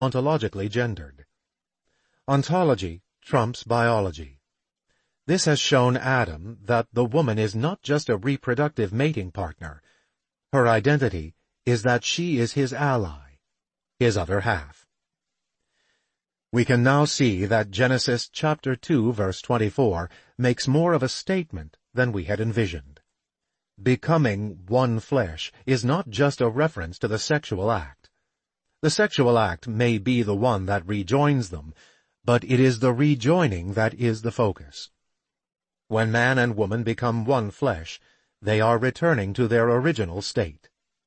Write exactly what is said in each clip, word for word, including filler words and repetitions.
ontologically gendered. Ontology trumps biology. This has shown Adam that the woman is not just a reproductive mating partner. Her identity is that she is his ally, his other half. We can now see that Genesis chapter two verse twenty-four makes more of a statement than we had envisioned. Becoming one flesh is not just a reference to the sexual act. The sexual act may be the one that rejoins them, but it is the rejoining that is the focus. When man and woman become one flesh, they are returning to their original state.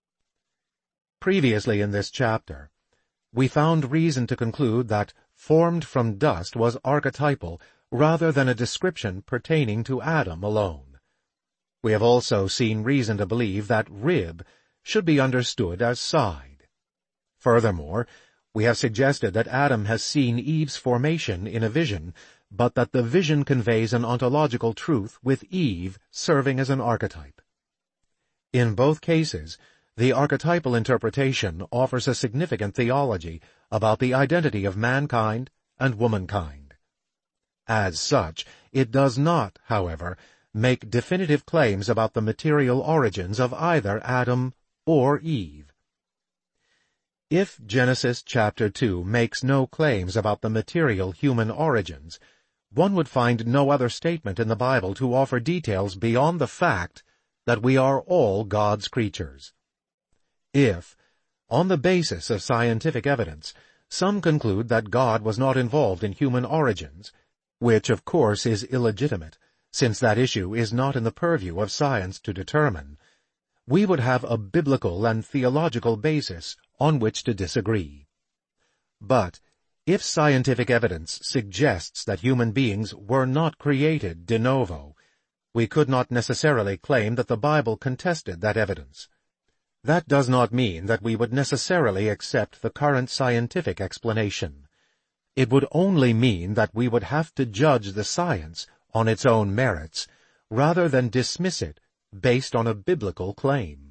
Previously in this chapter, we found reason to conclude that formed from dust was archetypal rather than a description pertaining to Adam alone. We have also seen reason to believe that rib should be understood as side. Furthermore, we have suggested that Adam has seen Eve's formation in a vision, but that the vision conveys an ontological truth with Eve serving as an archetype. In both cases, the archetypal interpretation offers a significant theology about the identity of mankind and womankind. As such, it does not, however, make definitive claims about the material origins of either Adam or Eve. If Genesis chapter two makes no claims about the material human origins, one would find no other statement in the Bible to offer details beyond the fact that we are all God's creatures. If, on the basis of scientific evidence, some conclude that God was not involved in human origins, which of course is illegitimate, since that issue is not in the purview of science to determine, we would have a biblical and theological basis on which to disagree. But if scientific evidence suggests that human beings were not created de novo, we could not necessarily claim that the Bible contested that evidence. That does not mean that we would necessarily accept the current scientific explanation. It would only mean that we would have to judge the science on its own merits, rather than dismiss it based on a biblical claim.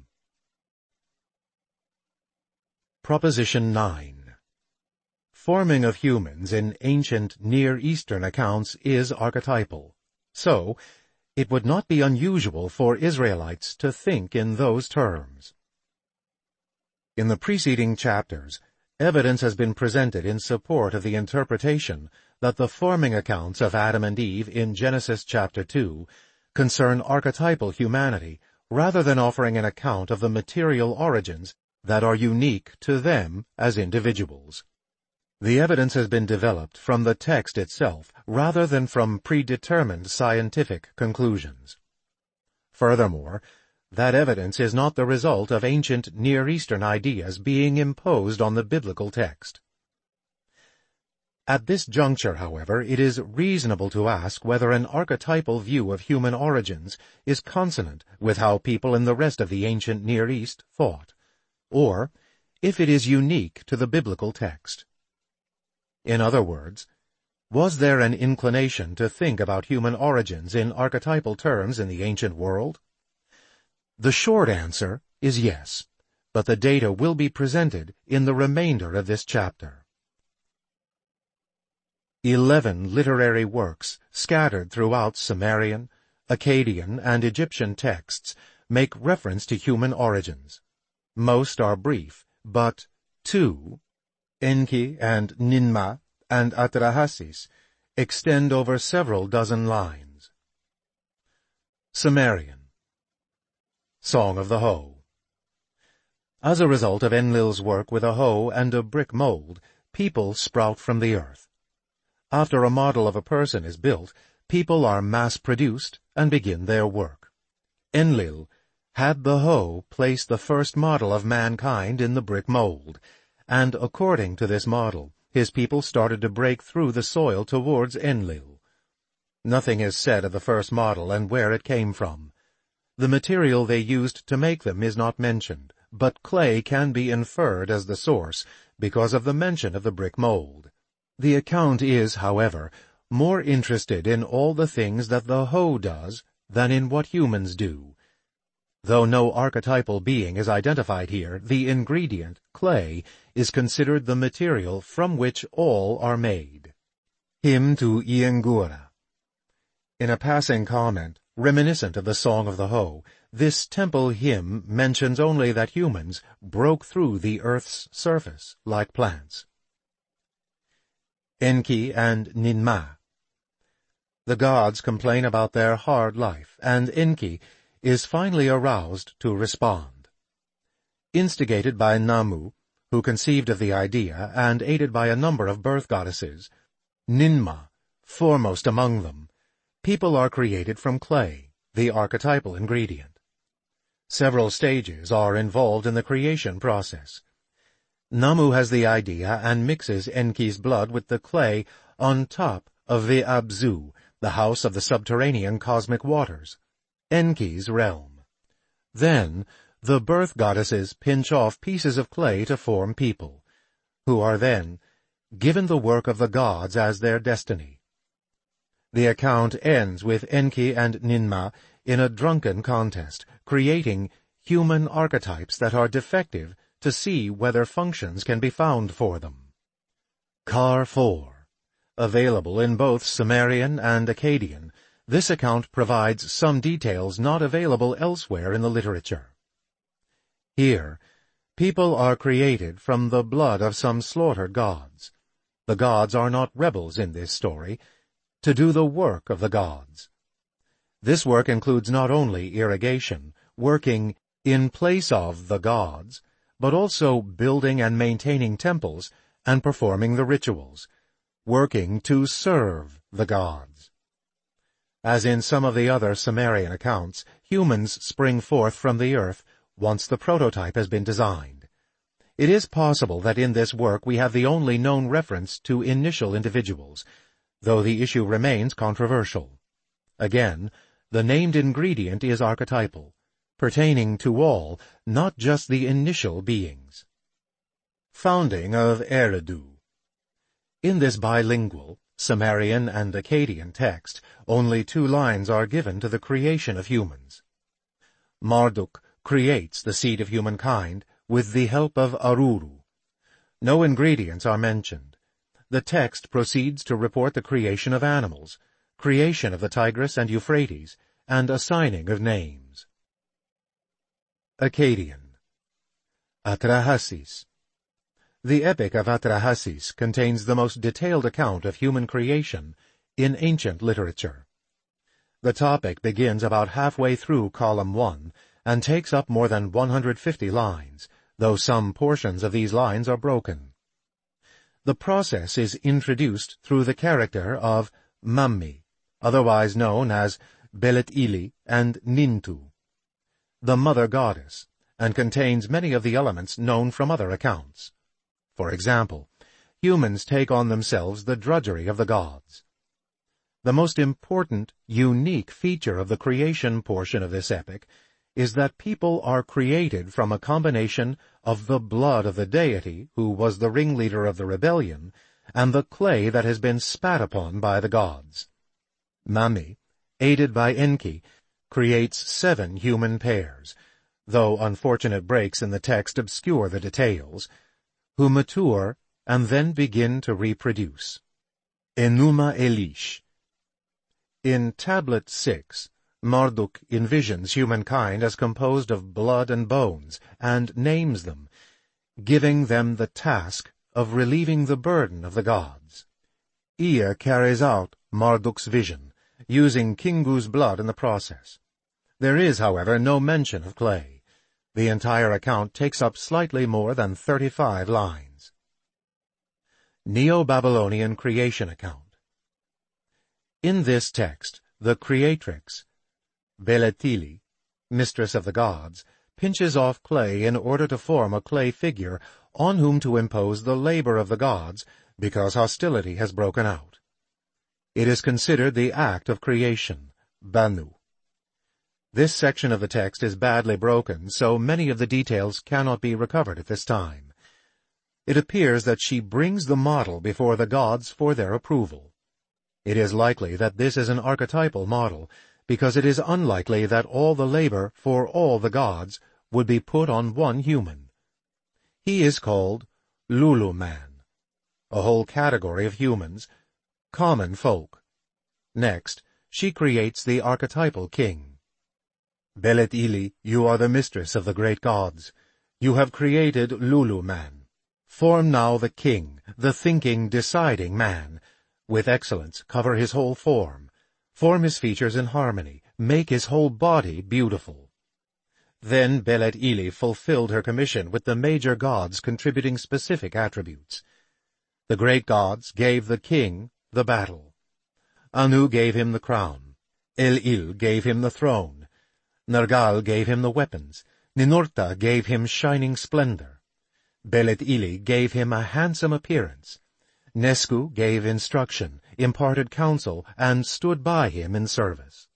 Proposition nine. Forming of humans in ancient Near Eastern accounts is archetypal. So, it would not be unusual for Israelites to think in those terms. In the preceding chapters, evidence has been presented in support of the interpretation that the forming accounts of Adam and Eve in Genesis chapter two concern archetypal humanity rather than offering an account of the material origins that are unique to them as individuals. The evidence has been developed from the text itself rather than from predetermined scientific conclusions. Furthermore, that evidence is not the result of ancient Near Eastern ideas being imposed on the biblical text. At this juncture, however, it is reasonable to ask whether an archetypal view of human origins is consonant with how people in the rest of the ancient Near East thought, or if it is unique to the biblical text. In other words, was there an inclination to think about human origins in archetypal terms in the ancient world? The short answer is yes, but the data will be presented in the remainder of this chapter. Eleven literary works scattered throughout Sumerian, Akkadian, and Egyptian texts make reference to human origins. Most are brief, but two, Enki and Ninmah and Atrahasis, extend over several dozen lines. Sumerian. Song of the Hoe. As a result of Enlil's work with a hoe and a brick mold, people sprout from the earth. After a model of a person is built, people are mass-produced and begin their work. Enlil had the hoe place the first model of mankind in the brick mold, and according to this model, his people started to break through the soil towards Enlil. Nothing is said of the first model and where it came from. The material they used to make them is not mentioned, but clay can be inferred as the source because of the mention of the brick mold. The account is, however, more interested in all the things that the hoe does than in what humans do. Though no archetypal being is identified here, the ingredient, clay, is considered the material from which all are made. Hymn to Iengura. In a passing comment, reminiscent of the Song of the Hoe, this temple hymn mentions only that humans broke through the earth's surface like plants. Enki and Ninmah. The gods complain about their hard life, and Enki is finally aroused to respond. Instigated by Namu, who conceived of the idea, and aided by a number of birth goddesses, Ninmah, foremost among them, people are created from clay, the archetypal ingredient. Several stages are involved in the creation process. Namu has the idea and mixes Enki's blood with the clay on top of Ve'abzu, the house of the subterranean cosmic waters, Enki's realm. Then, the birth goddesses pinch off pieces of clay to form people, who are then given the work of the gods as their destiny. The account ends with Enki and Ninmah in a drunken contest, creating human archetypes that are defective to see whether functions can be found for them. Kar four. Available in both Sumerian and Akkadian, this account provides some details not available elsewhere in the literature. Here, people are created from the blood of some slaughtered gods. The gods are not rebels in this story, to do the work of the gods. This work includes not only irrigation, working in place of the gods, but also building and maintaining temples and performing the rituals, working to serve the gods. As in some of the other Sumerian accounts, humans spring forth from the earth once the prototype has been designed. It is possible that in this work we have the only known reference to initial individuals, though the issue remains controversial. Again, the named ingredient is archetypal, pertaining to all, not just the initial beings. Founding of Eridu. In this bilingual, Sumerian and Akkadian text, only two lines are given to the creation of humans. Marduk creates the seed of humankind with the help of Aruru. No ingredients are mentioned. The text proceeds to report the creation of animals, creation of the Tigris and Euphrates, and assigning of names. Akkadian. Atrahasis. The Epic of Atrahasis contains the most detailed account of human creation in ancient literature. The topic begins about halfway through column one and takes up more than one hundred fifty lines, though some portions of these lines are broken. The process is introduced through the character of Mammi, otherwise known as Belet Ili and Nintu, the mother goddess, and contains many of the elements known from other accounts. For example, humans take on themselves the drudgery of the gods. The most important, unique feature of the creation portion of this epic is that people are created from a combination of the blood of the deity, who was the ringleader of the rebellion, and the clay that has been spat upon by the gods. Mammi, aided by Enki, creates seven human pairs, though unfortunate breaks in the text obscure the details, who mature and then begin to reproduce. Enuma Elish. In Tablet six, Marduk envisions humankind as composed of blood and bones, and names them, giving them the task of relieving the burden of the gods. Ea carries out Marduk's vision, using Kingu's blood in the process. There is, however, no mention of clay. The entire account takes up slightly more than thirty-five lines. Neo-Babylonian Creation Account. In this text, the creatrix, Beletili, mistress of the gods, pinches off clay in order to form a clay figure on whom to impose the labor of the gods, because hostility has broken out. It is considered the act of creation, Banu. This section of the text is badly broken, so many of the details cannot be recovered at this time. It appears that she brings the model before the gods for their approval. It is likely that this is an archetypal model, because it is unlikely that all the labor for all the gods would be put on one human. He is called Lulu man, a whole category of humans, common folk. Next, she creates the archetypal king. Belet Ili, you are the mistress of the great gods. You have created Lulu man. Form now the king, the thinking, deciding man. With excellence, cover his whole form. Form his features in harmony. Make his whole body beautiful. Then Belet Ili fulfilled her commission with the major gods contributing specific attributes. The great gods gave the king the battle. Anu gave him the crown. El-Il gave him the throne. Nergal gave him the weapons. Ninurta gave him shining splendor. Belet Ili gave him a handsome appearance. Nesku gave instruction, imparted counsel, and stood by him in service.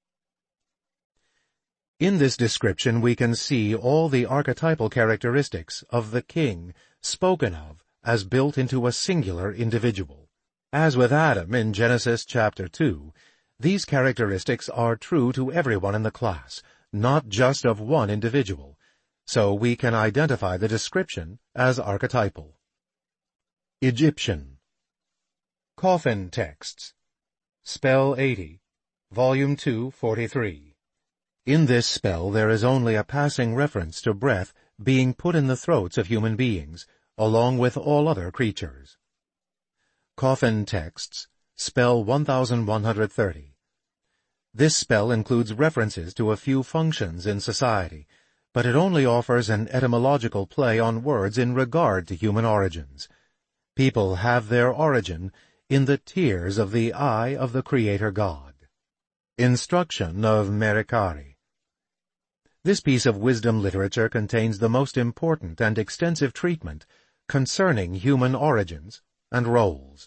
In this description we can see all the archetypal characteristics of the king spoken of as built into a singular individual. As with Adam in Genesis chapter two, these characteristics are true to everyone in the class, not just of one individual, so we can identify the description as archetypal. Egyptian. Coffin Texts. Spell eighty, Volume two, forty-three. In this spell there is only a passing reference to breath being put in the throats of human beings, along with all other creatures. Coffin Texts. Spell one thousand one hundred thirty. This spell includes references to a few functions in society, but it only offers an etymological play on words in regard to human origins. People have their origin in the tears of the eye of the Creator God. Instruction of Merikari. This piece of wisdom literature contains the most important and extensive treatment concerning human origins and roles.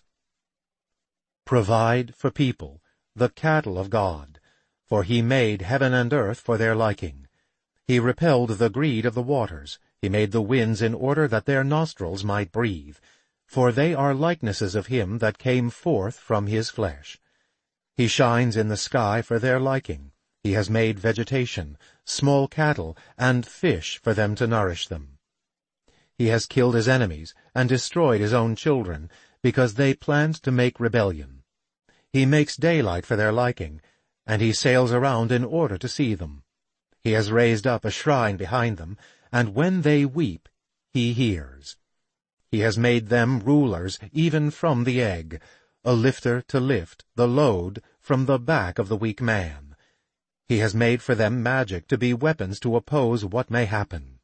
Provide for people, the cattle of God, for he made heaven and earth for their liking. He repelled the greed of the waters. He made the winds in order that their nostrils might breathe, for they are likenesses of him that came forth from his flesh. He shines in the sky for their liking. He has made vegetation, small cattle, and fish for them to nourish them. He has killed his enemies and destroyed his own children, because they planned to make rebellion. He makes daylight for their liking, and he sails around in order to see them. He has raised up a shrine behind them, and when they weep, he hears. He has made them rulers even from the egg, a lifter to lift the load from the back of the weak man. He has made for them magic to be weapons to oppose what may happen.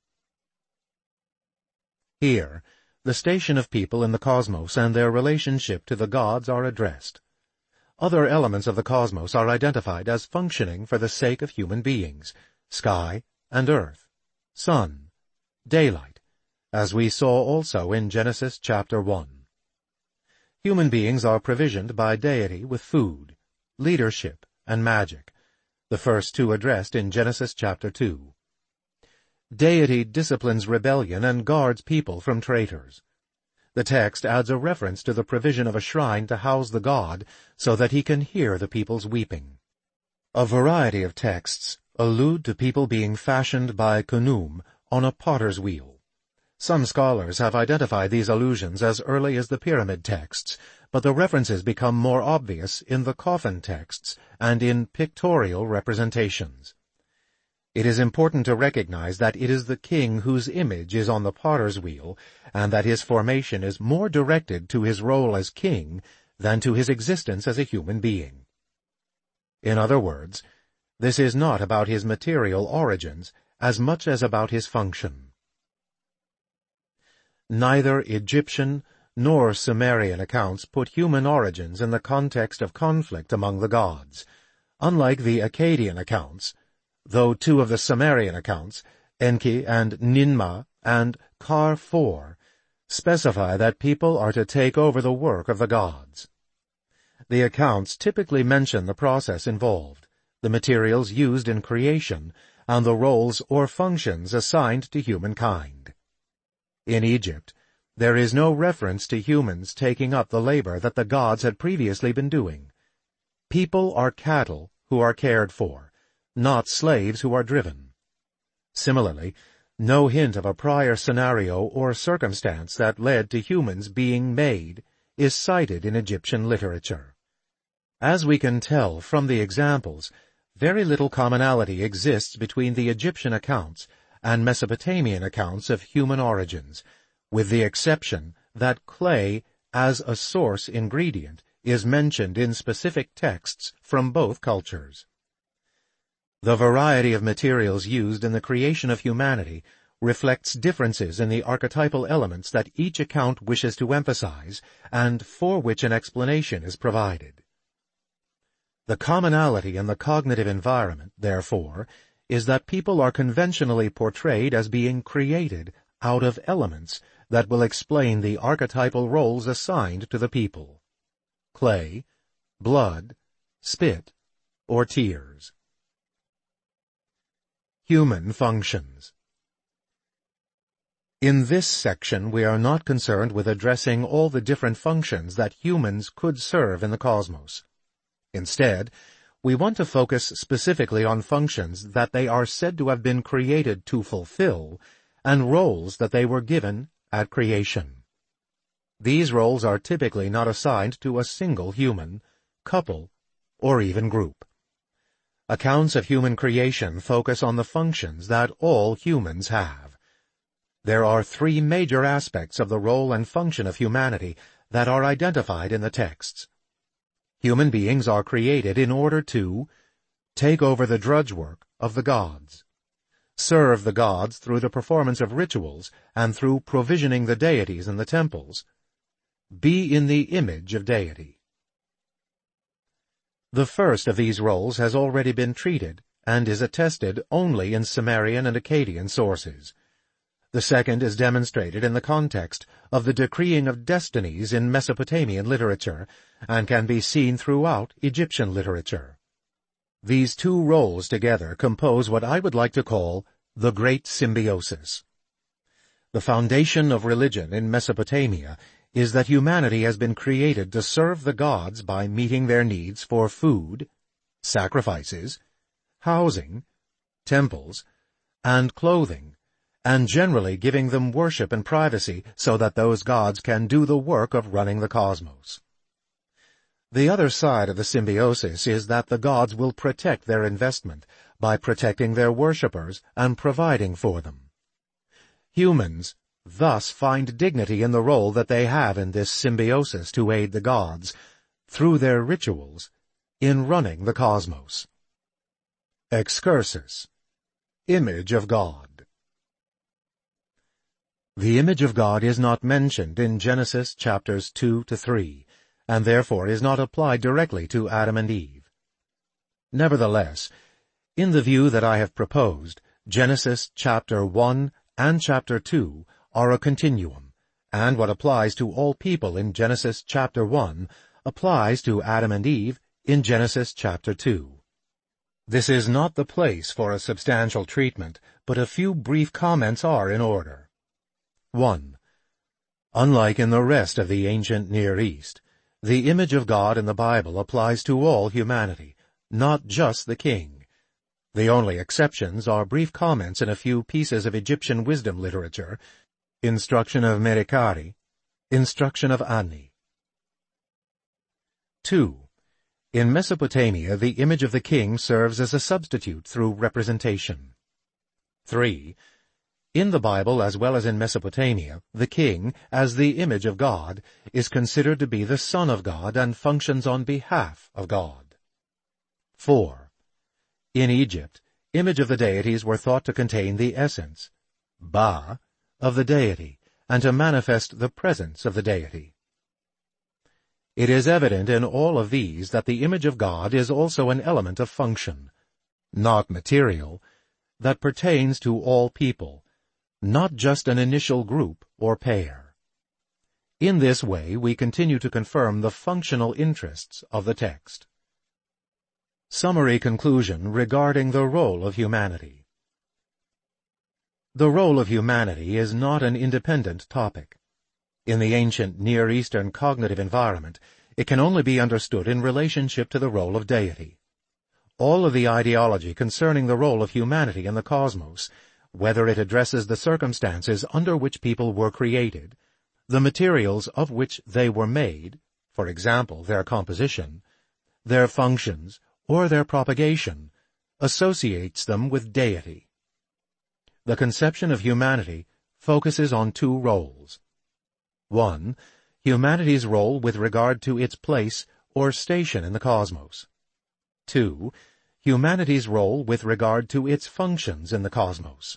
Here, the station of people in the cosmos and their relationship to the gods are addressed. Other elements of the cosmos are identified as functioning for the sake of human beings: sky and earth, sun, daylight, as we saw also in Genesis chapter one. Human beings are provisioned by deity with food, leadership, and magic, the first two addressed in Genesis chapter two. Deity disciplines rebellion and guards people from traitors. The text adds a reference to the provision of a shrine to house the god so that he can hear the people's weeping. A variety of texts allude to people being fashioned by Khnum on a potter's wheel. Some scholars have identified these allusions as early as the pyramid texts, but the references become more obvious in the coffin texts and in pictorial representations. It is important to recognize that it is the king whose image is on the potter's wheel, and that his formation is more directed to his role as king than to his existence as a human being. In other words, this is not about his material origins as much as about his function. Neither Egyptian nor Sumerian accounts put human origins in the context of conflict among the gods. Unlike the Akkadian accounts, though two of the Sumerian accounts, Enki and Ninmah and Kar four, specify that people are to take over the work of the gods. The accounts typically mention the process involved, the materials used in creation, and the roles or functions assigned to humankind. In Egypt, there is no reference to humans taking up the labor that the gods had previously been doing. People are cattle who are cared for, not slaves who are driven. Similarly, No hint of a prior scenario or circumstance that led to humans being made is cited in Egyptian literature. As we can tell from the examples, very little commonality exists between the Egyptian accounts and Mesopotamian accounts of human origins, with the exception that clay as a source ingredient is mentioned in specific texts from both cultures. The variety of materials used in the creation of humanity reflects differences in the archetypal elements that each account wishes to emphasize and for which an explanation is provided. The commonality in the cognitive environment, therefore, is that people are conventionally portrayed as being created out of elements that will explain the archetypal roles assigned to the people: clay, blood, spit, or tears. Human functions. In this section, we are not concerned with addressing all the different functions that humans could serve in the cosmos. Instead, we want to focus specifically on functions that they are said to have been created to fulfill and roles that they were given at creation. These roles are typically not assigned to a single human, couple, or even group. Accounts of human creation focus on the functions that all humans have. There are three major aspects of the role and function of humanity that are identified in the texts. Human beings are created in order to take over the drudge work of the gods, serve the gods through the performance of rituals and through provisioning the deities in the temples, be in the image of deity. The first of these roles has already been treated and is attested only in Sumerian and Akkadian sources. The second is demonstrated in the context of the decreeing of destinies in Mesopotamian literature and can be seen throughout Egyptian literature. These two roles together compose what I would like to call the Great Symbiosis. The foundation of religion in Mesopotamia is that humanity has been created to serve the gods by meeting their needs for food, sacrifices, housing, temples, and clothing, and generally giving them worship and privacy so that those gods can do the work of running the cosmos. The other side of the symbiosis is that the gods will protect their investment by protecting their worshippers and providing for them. Humans thus find dignity in the role that they have in this symbiosis to aid the gods, through their rituals, in running the cosmos. Excursus. Image of God. The image of God is not mentioned in Genesis chapters two to three, and therefore is not applied directly to Adam and Eve. Nevertheless, in the view that I have proposed, Genesis chapter one and chapter two are a continuum, and what applies to all people in Genesis chapter one applies to Adam and Eve in Genesis chapter two. This is not the place for a substantial treatment, but a few brief comments are in order. one. Unlike in the rest of the ancient Near East, the image of God in the Bible applies to all humanity, not just the king. The only exceptions are brief comments in a few pieces of Egyptian wisdom literature, Instruction of Merikari, Instruction of Ani. two. In Mesopotamia, the image of the king serves as a substitute through representation. three. In the Bible, as well as in Mesopotamia, the king, as the image of God, is considered to be the Son of God and functions on behalf of God. four. In Egypt, image of the deities were thought to contain the essence, Ba, of the deity, and to manifest the presence of the deity. It is evident in all of these that the image of God is also an element of function, not material, that pertains to all people, not just an initial group or pair. In this way, we continue to confirm the functional interests of the text. Summary conclusion regarding the role of humanity. The role of humanity is not an independent topic. In the ancient Near Eastern cognitive environment, it can only be understood in relationship to the role of deity. All of the ideology concerning the role of humanity in the cosmos whether it addresses the circumstances under which people were created, the materials of which they were made, for example, their composition, their functions, or their propagation, associates them with deity. The conception of humanity focuses on two roles. One, humanity's role with regard to its place or station in the cosmos. Two, humanity's role with regard to its functions in the cosmos.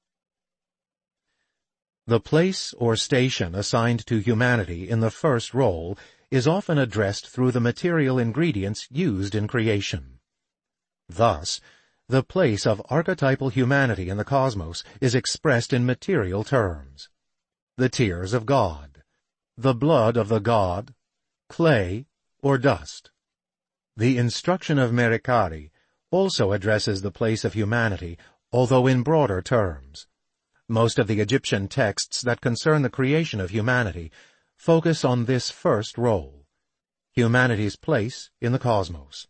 The place or station assigned to humanity in the first role is often addressed through the material ingredients used in creation. Thus, the place of archetypal humanity in the cosmos is expressed in material terms. The tears of God, the blood of the god, clay, or dust. The instruction of Merikari also addresses the place of humanity, although in broader terms. Most of the Egyptian texts that concern the creation of humanity focus on this first role, humanity's place in the cosmos.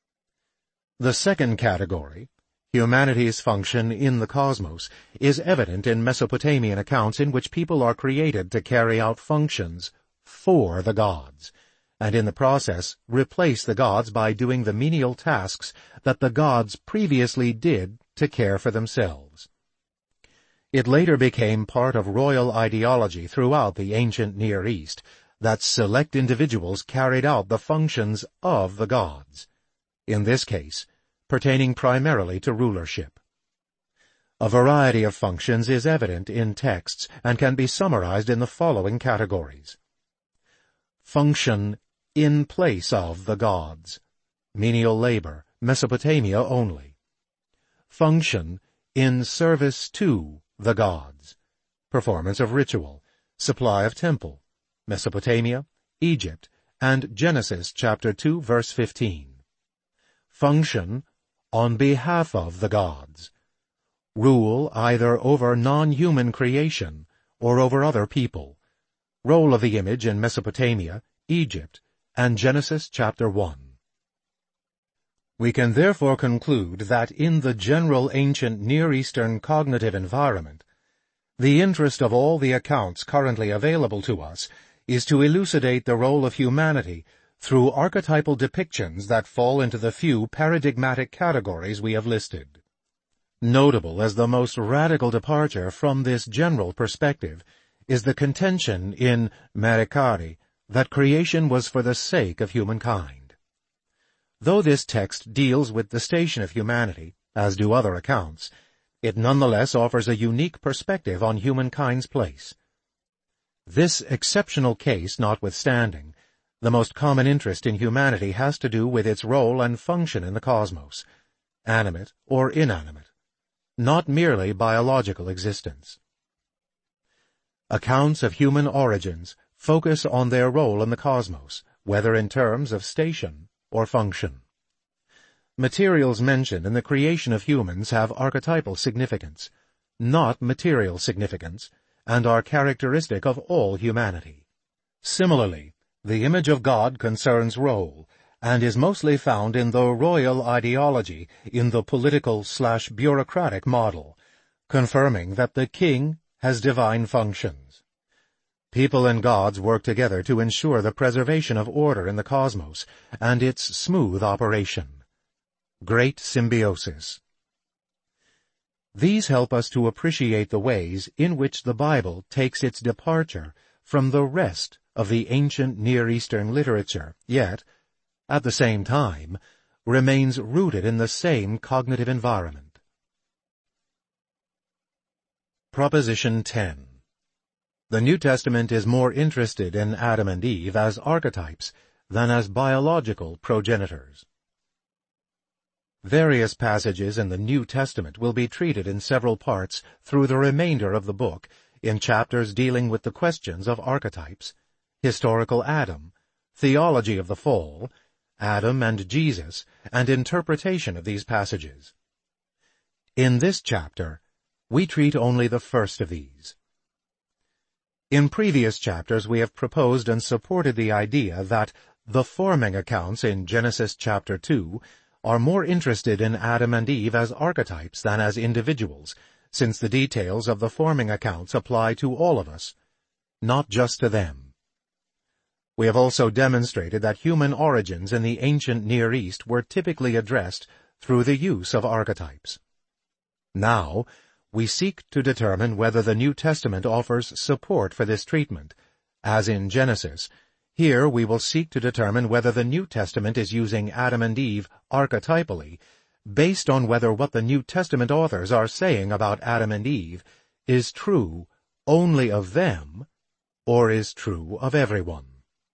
The second category, humanity's function in the cosmos, is evident in Mesopotamian accounts in which people are created to carry out functions for the gods, and in the process replace the gods by doing the menial tasks that the gods previously did to care for themselves. It later became part of royal ideology throughout the ancient Near East that select individuals carried out the functions of the gods, in this case, pertaining primarily to rulership. A variety of functions is evident in texts and can be summarized in the following categories. Function in place of the gods, menial labor, Mesopotamia only. Function in service to the gods, performance of ritual, supply of temple, Mesopotamia, Egypt, and Genesis chapter two verse fifteen. Function on behalf of the gods, rule either over non-human creation or over other people, role of the image in Mesopotamia, Egypt, and Genesis chapter one. We can therefore conclude that in the general ancient Near Eastern cognitive environment, the interest of all the accounts currently available to us is to elucidate the role of humanity through archetypal depictions that fall into the few paradigmatic categories we have listed. Notable as the most radical departure from this general perspective is the contention in Merikari that creation was for the sake of humankind. Though this text deals with the station of humanity, as do other accounts, it nonetheless offers a unique perspective on humankind's place. This exceptional case notwithstanding, the most common interest in humanity has to do with its role and function in the cosmos, animate or inanimate, not merely biological existence. Accounts of human origins focus on their role in the cosmos, whether in terms of station or function. Materials mentioned in the creation of humans have archetypal significance, not material significance, and are characteristic of all humanity. Similarly, the image of God concerns role, and is mostly found in the royal ideology in the political-slash-bureaucratic model, confirming that the king has divine functions. People and gods work together to ensure the preservation of order in the cosmos and its smooth operation. Great symbiosis. These help us to appreciate the ways in which the Bible takes its departure from the rest of the ancient Near Eastern literature, yet, at the same time, remains rooted in the same cognitive environment. Proposition ten. The New Testament is more interested in Adam and Eve as archetypes than as biological progenitors. Various passages in the New Testament will be treated in several parts through the remainder of the book in chapters dealing with the questions of archetypes, historical Adam, theology of the fall, Adam and Jesus, and interpretation of these passages. In this chapter, we treat only the first of these. In previous chapters we have proposed and supported the idea that the forming accounts in Genesis chapter two are more interested in Adam and Eve as archetypes than as individuals, since the details of the forming accounts apply to all of us, not just to them. We have also demonstrated that human origins in the ancient Near East were typically addressed through the use of archetypes. Now, we seek to determine whether the New Testament offers support for this treatment. As in Genesis, here we will seek to determine whether the New Testament is using Adam and Eve archetypally, based on whether what the New Testament authors are saying about Adam and Eve is true only of them, or is true of everyone.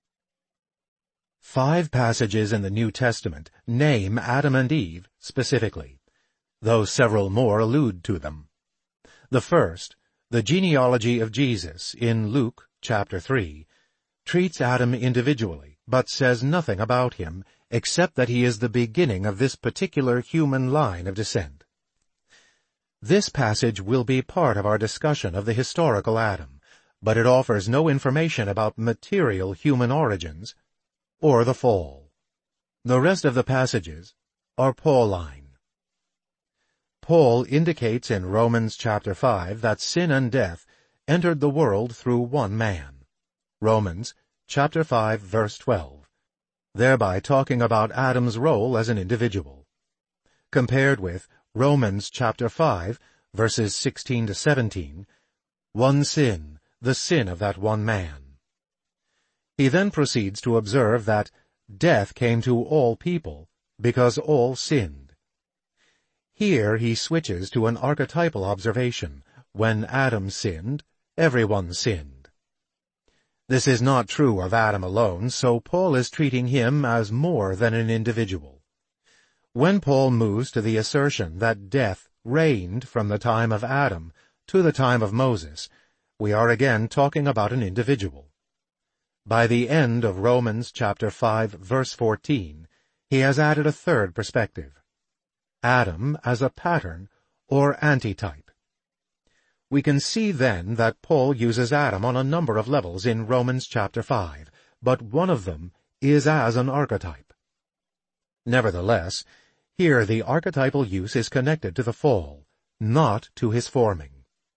Five passages in the New Testament name Adam and Eve specifically, though several more allude to them. The first, the genealogy of Jesus in Luke chapter three, treats Adam individually, but says nothing about him except that he is the beginning of this particular human line of descent. This passage will be part of our discussion of the historical Adam, but it offers no information about material human origins or the fall. The rest of the passages are Pauline. Paul indicates in Romans chapter five that sin and death entered the world through one man. Romans chapter five verse twelve, thereby talking about Adam's role as an individual. Compared with Romans chapter five verses sixteen to seventeen, one sin, the sin of that one man. He then proceeds to observe that death came to all people because all sinned. Here he switches to an archetypal observation. When Adam sinned, everyone sinned. This is not true of Adam alone, so Paul is treating him as more than an individual. When Paul moves to the assertion that death reigned from the time of Adam to the time of Moses, we are again talking about an individual. By the end of Romans chapter five verse fourteen, he has added a third perspective: Adam as a pattern or antitype. We can see then that Paul uses Adam on a number of levels in Romans chapter five, but one of them is as an archetype. Nevertheless, here the archetypal use is connected to the fall, not to his forming.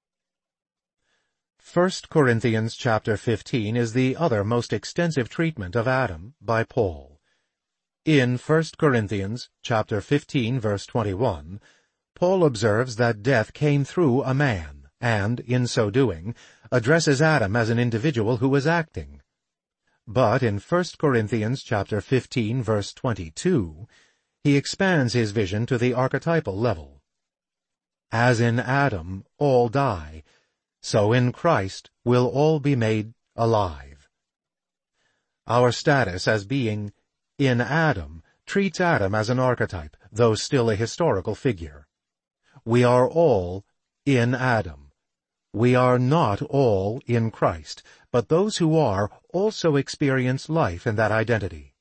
First Corinthians chapter fifteen is the other most extensive treatment of Adam by Paul. In First Corinthians chapter fifteen verse twenty-one, Paul observes that death came through a man, and, in so doing, addresses Adam as an individual who was acting. But in First Corinthians chapter fifteen verse twenty-two, he expands his vision to the archetypal level. As in Adam all die, so in Christ will all be made alive. Our status as being in Adam treats Adam as an archetype, though still a historical figure. We are all in Adam. We are not all in Christ, but those who are also experience life in that identity.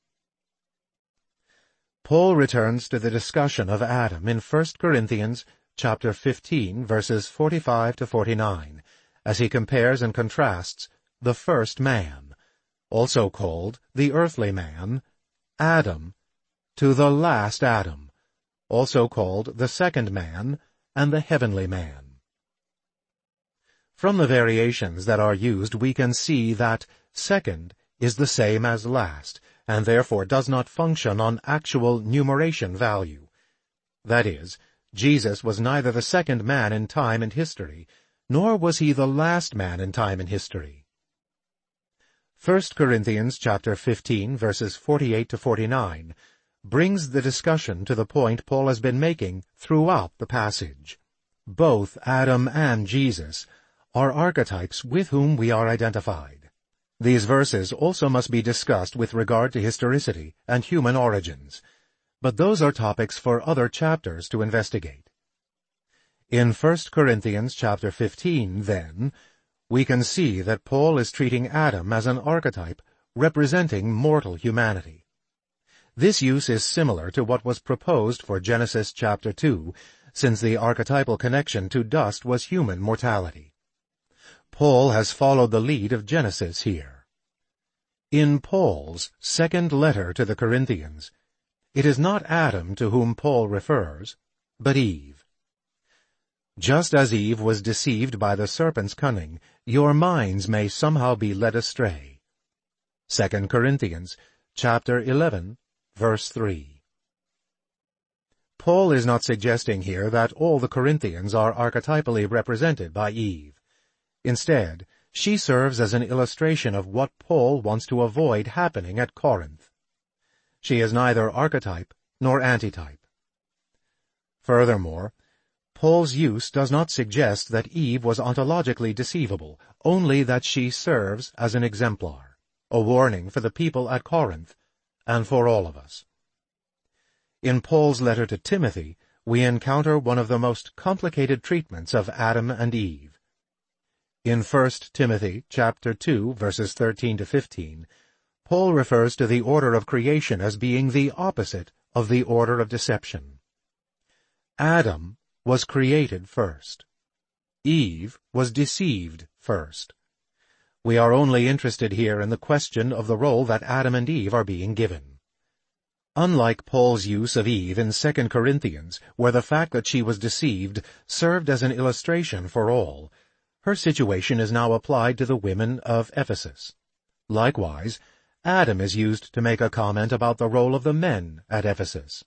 Paul returns to the discussion of Adam in First Corinthians chapter fifteen verses forty-five to forty-nine, as he compares and contrasts the first man, also called the earthly man, Adam, to the last Adam, also called the second man and the heavenly man. From the variations that are used, we can see that second is the same as last, and therefore does not function on actual numeration value. That is, Jesus was neither the second man in time and history, nor was he the last man in time and history. First Corinthians chapter fifteen verses forty-eight to forty-nine brings the discussion to the point Paul has been making throughout the passage. Both Adam and Jesus are archetypes with whom we are identified. These verses also must be discussed with regard to historicity and human origins, but those are topics for other chapters to investigate. In First Corinthians chapter fifteen, then, we can see that Paul is treating Adam as an archetype representing mortal humanity. This use is similar to what was proposed for Genesis chapter two, since the archetypal connection to dust was human mortality. Paul has followed the lead of Genesis here. In Paul's second letter to the Corinthians, it is not Adam to whom Paul refers, but Eve. Just as Eve was deceived by the serpent's cunning, your minds may somehow be led astray. Second Corinthians chapter eleven, verse three. Paul is not suggesting here that all the Corinthians are archetypally represented by Eve. Instead, she serves as an illustration of what Paul wants to avoid happening at Corinth. She is neither archetype nor antitype. Furthermore, Paul's use does not suggest that Eve was ontologically deceivable, only that she serves as an exemplar, a warning for the people at Corinth, and for all of us. In Paul's letter to Timothy, we encounter one of the most complicated treatments of Adam and Eve. In First Timothy chapter two, verses thirteen to fifteen, Paul refers to the order of creation as being the opposite of the order of deception. Adam was created first. Eve was deceived first. We are only interested here in the question of the role that Adam and Eve are being given. Unlike Paul's use of Eve in Second Corinthians, where the fact that she was deceived served as an illustration for all, her situation is now applied to the women of Ephesus. Likewise, Adam is used to make a comment about the role of the men at Ephesus.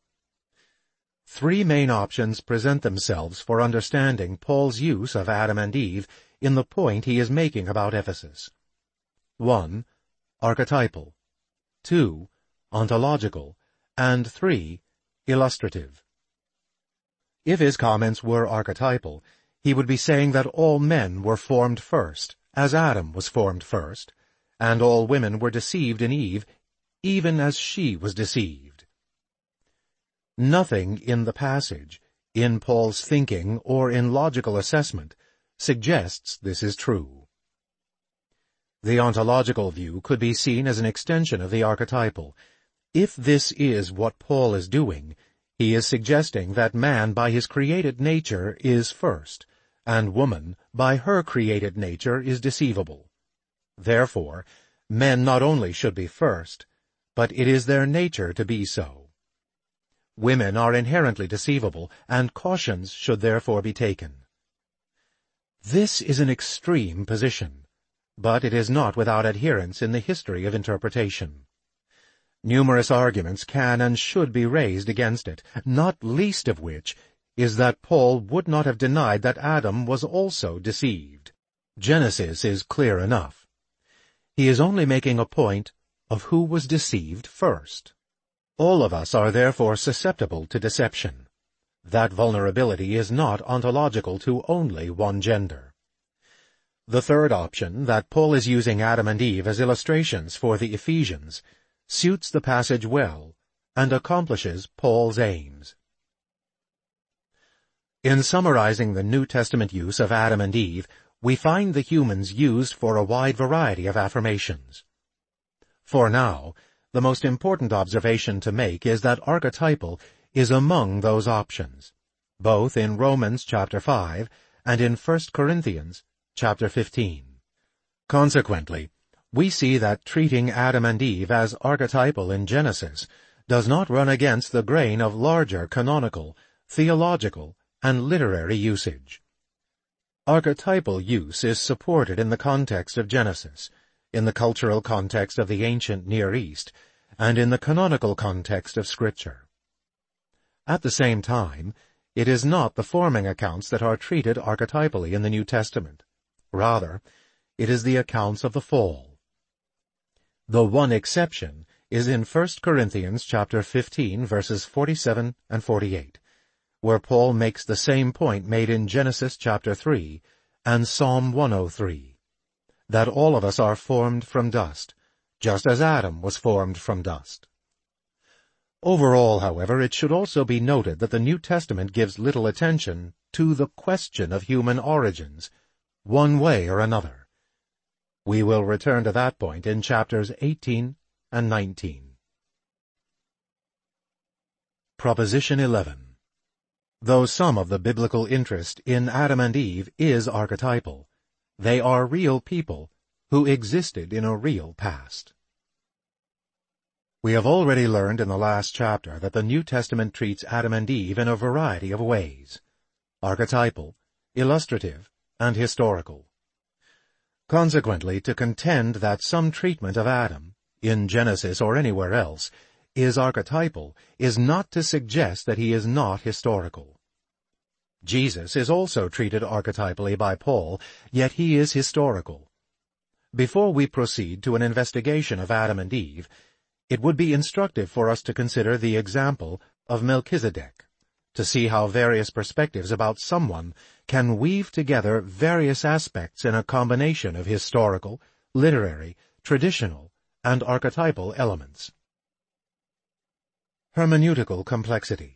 Three main options present themselves for understanding Paul's use of Adam and Eve in the point he is making about Ephesus. One, archetypal. Two, ontological. And three, illustrative. If his comments were archetypal, he would be saying that all men were formed first, as Adam was formed first, and all women were deceived in Eve, even as she was deceived. Nothing in the passage, in Paul's thinking or in logical assessment, suggests this is true. The ontological view could be seen as an extension of the archetypal. If this is what Paul is doing, he is suggesting that man by his created nature is first, and woman by her created nature is deceivable. Therefore, men not only should be first, but it is their nature to be so. Women are inherently deceivable, and cautions should therefore be taken. This is an extreme position, but it is not without adherents in the history of interpretation. Numerous arguments can and should be raised against it, not least of which is that Paul would not have denied that Adam was also deceived. Genesis is clear enough. He is only making a point of who was deceived first. All of us are therefore susceptible to deception. That vulnerability is not ontological to only one gender. The third option, that Paul is using Adam and Eve as illustrations for the Ephesians, suits the passage well and accomplishes Paul's aims. In summarizing the New Testament use of Adam and Eve, we find the humans used for a wide variety of affirmations. For now, the most important observation to make is that archetypal is among those options, both in Romans chapter five and in First Corinthians chapter fifteen. Consequently, we see that treating Adam and Eve as archetypal in Genesis does not run against the grain of larger canonical, theological, and literary usage. Archetypal use is supported in the context of Genesis, in the cultural context of the ancient Near East, and in the canonical context of Scripture. At the same time, it is not the forming accounts that are treated archetypally in the New Testament. Rather, it is the accounts of the fall. The one exception is in First Corinthians chapter fifteen, verses forty-seven and forty-eight, where Paul makes the same point made in Genesis chapter three and Psalm one oh three. That all of us are formed from dust, just as Adam was formed from dust. Overall, however, it should also be noted that the New Testament gives little attention to the question of human origins, one way or another. We will return to that point in chapters eighteen and nineteen. Proposition eleven. Though some of the biblical interest in Adam and Eve is archetypal, they are real people who existed in a real past. We have already learned in the last chapter that the New Testament treats Adam and Eve in a variety of ways: archetypal, illustrative, and historical. Consequently, to contend that some treatment of Adam, in Genesis or anywhere else, is archetypal is not to suggest that he is not historical. Jesus is also treated archetypally by Paul, yet he is historical. Before we proceed to an investigation of Adam and Eve, it would be instructive for us to consider the example of Melchizedek, to see how various perspectives about someone can weave together various aspects in a combination of historical, literary, traditional, and archetypal elements. Hermeneutical complexity.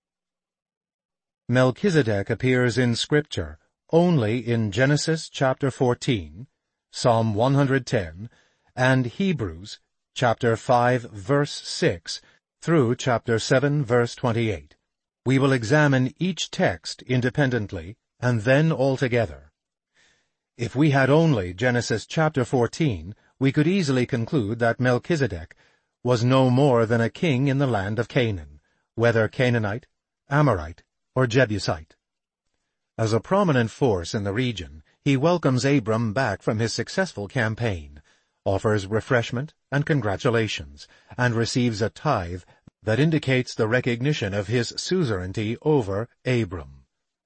Melchizedek appears in Scripture only in Genesis chapter fourteen, Psalm one hundred ten, and Hebrews chapter five verse six through chapter seven verse twenty-eight. We will examine each text independently and then altogether. If we had only Genesis chapter fourteen, we could easily conclude that Melchizedek was no more than a king in the land of Canaan, whether Canaanite, Amorite, or Jebusite. As a prominent force in the region, he welcomes Abram back from his successful campaign, offers refreshment and congratulations, and receives a tithe that indicates the recognition of his suzerainty over Abram.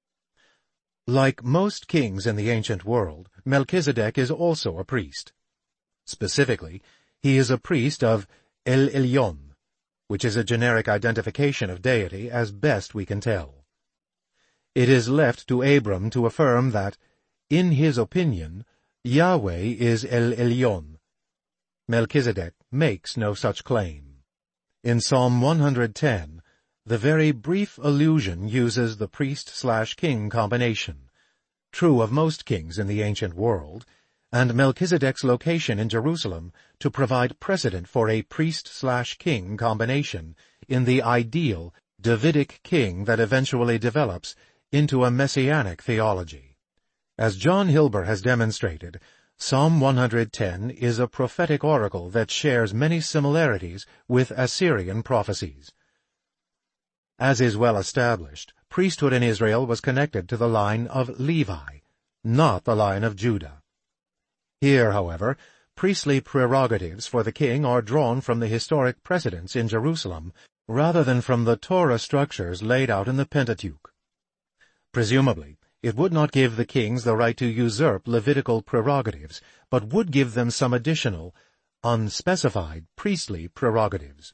Like most kings in the ancient world, Melchizedek is also a priest. Specifically, he is a priest of El Elyon, which is a generic identification of deity as best we can tell. It is left to Abram to affirm that, in his opinion, Yahweh is El Elyon. Melchizedek makes no such claim. In Psalm one hundred ten, the very brief allusion uses the priest-slash-king combination, true of most kings in the ancient world, and Melchizedek's location in Jerusalem to provide precedent for a priest-slash-king combination in the ideal Davidic king that eventually develops into a messianic theology. As John Hilber has demonstrated, Psalm one hundred ten is a prophetic oracle that shares many similarities with Assyrian prophecies. As is well established, priesthood in Israel was connected to the line of Levi, not the line of Judah. Here, however, priestly prerogatives for the king are drawn from the historic precedents in Jerusalem rather than from the Torah structures laid out in the Pentateuch. Presumably, it would not give the kings the right to usurp Levitical prerogatives, but would give them some additional, unspecified priestly prerogatives.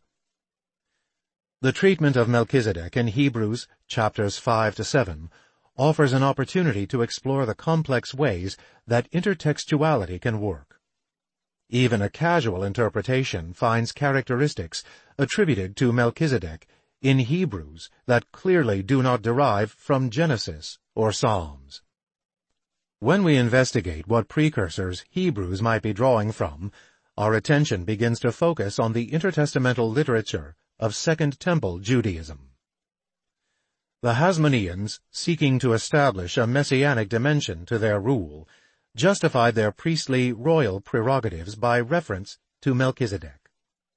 The treatment of Melchizedek in Hebrews chapters five to seven offers an opportunity to explore the complex ways that intertextuality can work. Even a casual interpretation finds characteristics attributed to Melchizedek in Hebrews that clearly do not derive from Genesis or Psalms. When we investigate what precursors Hebrews might be drawing from, our attention begins to focus on the intertestamental literature of Second Temple Judaism. The Hasmoneans, seeking to establish a messianic dimension to their rule, justified their priestly royal prerogatives by reference to Melchizedek.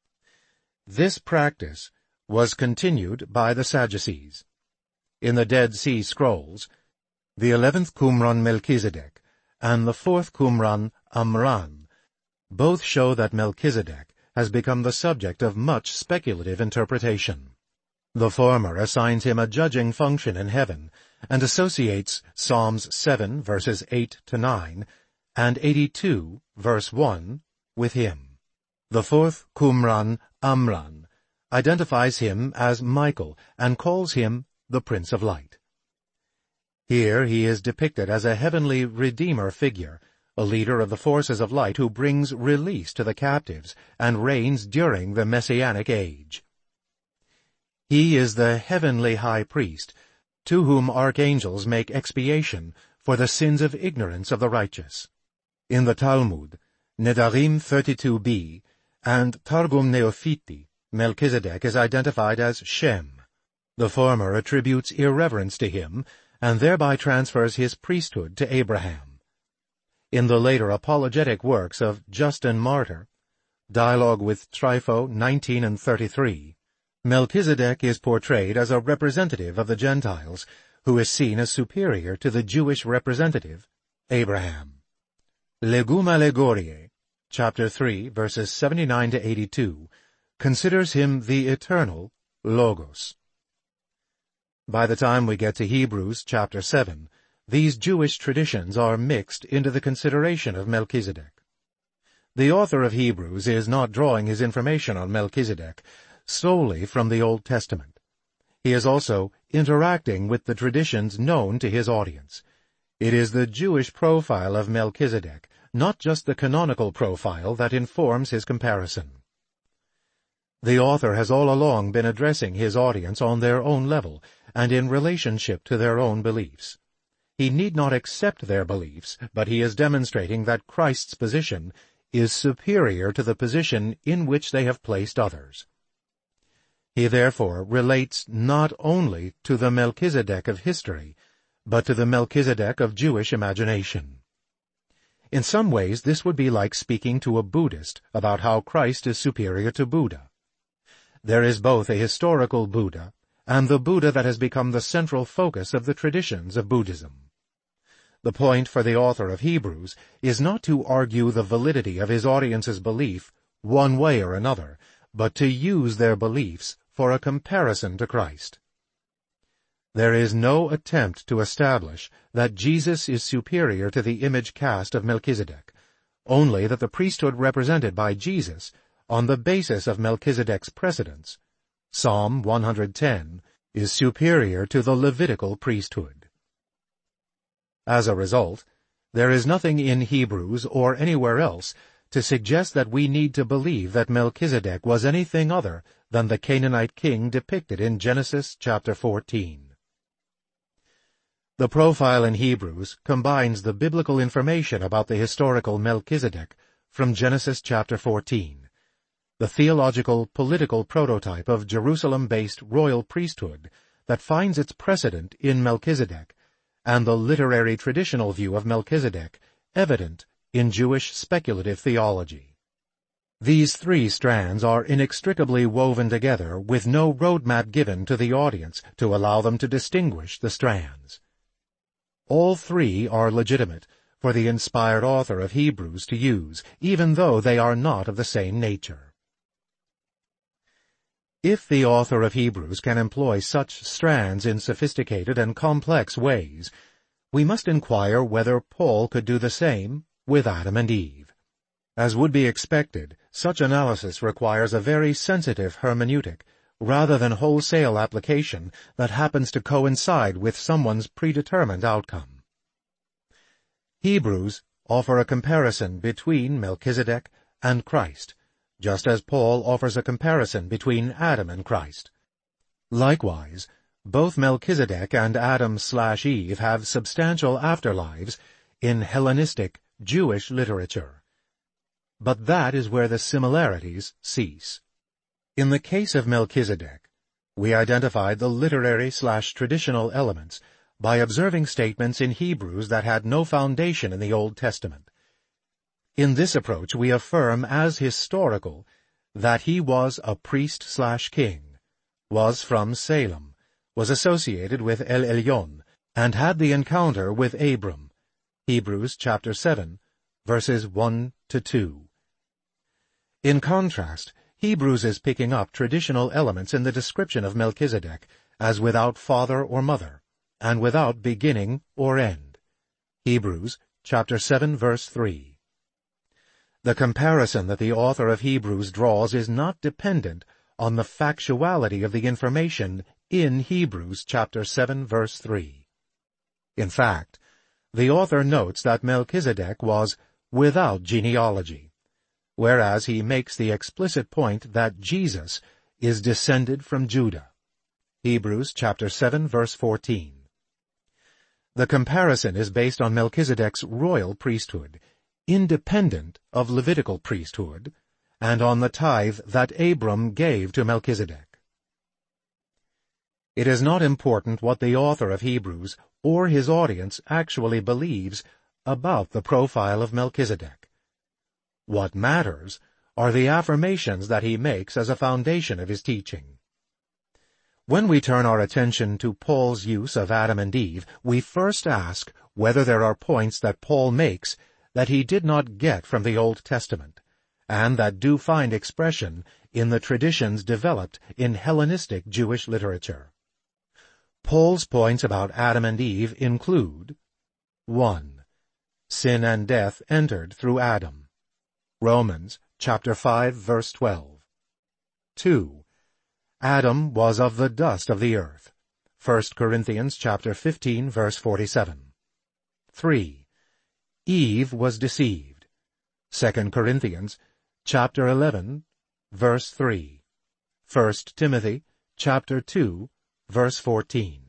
This practice was continued by the Sadducees. In the Dead Sea Scrolls, the eleventh Qumran Melchizedek and the fourth Qumran Amran both show that Melchizedek has become the subject of much speculative interpretation. The former assigns him a judging function in heaven and associates Psalms seven verses eight to nine and eighty-two verse one with him. The fourth Qumran Amran identifies him as Michael and calls him the Prince of Light. Here he is depicted as a heavenly Redeemer figure, a leader of the forces of light who brings release to the captives and reigns during the Messianic age. He is the heavenly high priest, to whom archangels make expiation for the sins of ignorance of the righteous. In the Talmud, Nedarim thirty-two b, and Targum Neophiti, Melchizedek is identified as Shem. The former attributes irreverence to him, and thereby transfers his priesthood to Abraham. In the later apologetic works of Justin Martyr, Dialogue with Trypho nineteen and thirty-three, Melchizedek is portrayed as a representative of the Gentiles, who is seen as superior to the Jewish representative, Abraham. Legum Allegoriae, chapter three, verses seventy-nine to eighty-two, considers him the eternal Logos. By the time we get to Hebrews chapter seven, these Jewish traditions are mixed into the consideration of Melchizedek. The author of Hebrews is not drawing his information on Melchizedek solely from the Old Testament. He is also interacting with the traditions known to his audience. It is the Jewish profile of Melchizedek, not just the canonical profile, that informs his comparison. The author has all along been addressing his audience on their own level and in relationship to their own beliefs. He need not accept their beliefs, but he is demonstrating that Christ's position is superior to the position in which they have placed others. He therefore relates not only to the Melchizedek of history, but to the Melchizedek of Jewish imagination. In some ways, this would be like speaking to a Buddhist about how Christ is superior to Buddha. There is both a historical Buddha and the Buddha that has become the central focus of the traditions of Buddhism. The point for the author of Hebrews is not to argue the validity of his audience's belief one way or another, but to use their beliefs for a comparison to Christ. There is no attempt to establish that Jesus is superior to the image cast of Melchizedek, only that the priesthood represented by Jesus, on the basis of Melchizedek's precedence, Psalm one hundred ten, is superior to the Levitical priesthood. As a result, there is nothing in Hebrews or anywhere else to suggest that we need to believe that Melchizedek was anything other than the Canaanite king depicted in Genesis chapter fourteen. The profile in Hebrews combines the biblical information about the historical Melchizedek from Genesis chapter fourteen, the theological, political prototype of Jerusalem-based royal priesthood that finds its precedent in Melchizedek, and the literary traditional view of Melchizedek evident in Jewish speculative theology. These three strands are inextricably woven together with no roadmap given to the audience to allow them to distinguish the strands. All three are legitimate for the inspired author of Hebrews to use, even though they are not of the same nature. If the author of Hebrews can employ such strands in sophisticated and complex ways, we must inquire whether Paul could do the same with Adam and Eve. As would be expected, such analysis requires a very sensitive hermeneutic, rather than wholesale application that happens to coincide with someone's predetermined outcome. Hebrews offer a comparison between Melchizedek and Christ, just as Paul offers a comparison between Adam and Christ. Likewise, both Melchizedek and Adam slash Eve have substantial afterlives in Hellenistic Jewish literature. But that is where the similarities cease. In the case of Melchizedek, we identified the literary slash traditional elements by observing statements in Hebrews that had no foundation in the Old Testament. In this approach, we affirm as historical that he was a priest slash king, was from Salem, was associated with El Elyon, and had the encounter with Abram. Hebrews chapter seven, verses one to two. In contrast, Hebrews is picking up traditional elements in the description of Melchizedek as without father or mother, and without beginning or end. Hebrews chapter seven, verse three. The comparison that the author of Hebrews draws is not dependent on the factuality of the information in Hebrews chapter seven, verse three. In fact, the author notes that Melchizedek was without genealogy, whereas he makes the explicit point that Jesus is descended from Judah. Hebrews chapter seven, verse fourteen. The comparison is based on Melchizedek's royal priesthood, independent of Levitical priesthood, and on the tithe that Abram gave to Melchizedek. It is not important what the author of Hebrews or his audience actually believes about the profile of Melchizedek. What matters are the affirmations that he makes as a foundation of his teaching. When we turn our attention to Paul's use of Adam and Eve, we first ask whether there are points that Paul makes that he did not get from the Old Testament, and that do find expression in the traditions developed in Hellenistic Jewish literature. Paul's points about Adam and Eve include: one. Sin and death entered through Adam. Romans chapter five verse twelve. two. Adam was of the dust of the earth. First Corinthians chapter fifteen verse forty-seven. three. Eve was deceived. Second Corinthians chapter eleven verse three. First Timothy chapter two verse fourteen.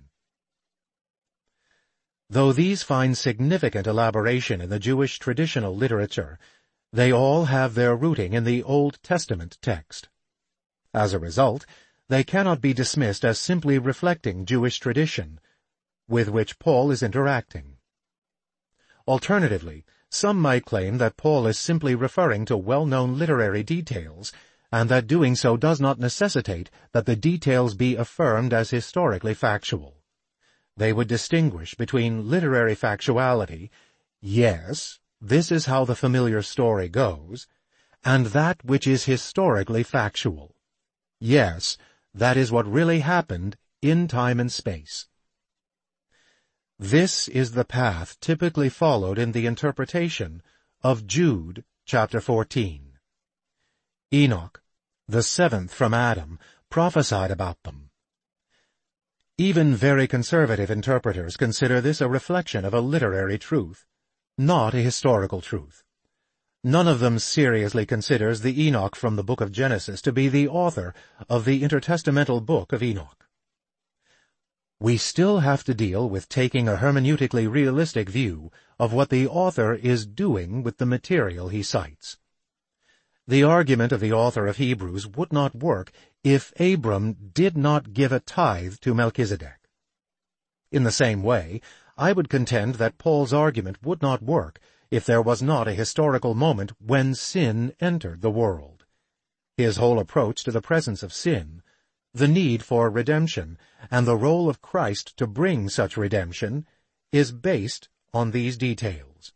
Though these find significant elaboration in the Jewish traditional literature, they all have their rooting in the Old Testament text. As a result, they cannot be dismissed as simply reflecting Jewish tradition, with which Paul is interacting. Alternatively, some might claim that Paul is simply referring to well-known literary details, and that doing so does not necessitate that the details be affirmed as historically factual. They would distinguish between literary factuality, yes, this is how the familiar story goes, and that which is historically factual. Yes, that is what really happened in time and space. This is the path typically followed in the interpretation of Jude chapter fourteen. Enoch, the seventh from Adam, prophesied about them. Even very conservative interpreters consider this a reflection of a literary truth, not a historical truth. None of them seriously considers the Enoch from the book of Genesis to be the author of the intertestamental book of Enoch. We still have to deal with taking a hermeneutically realistic view of what the author is doing with the material he cites. The argument of the author of Hebrews would not work if Abram did not give a tithe to Melchizedek. In the same way, I would contend that Paul's argument would not work if there was not a historical moment when sin entered the world. His whole approach to the presence of sin, the need for redemption, and the role of Christ to bring such redemption is based on these details.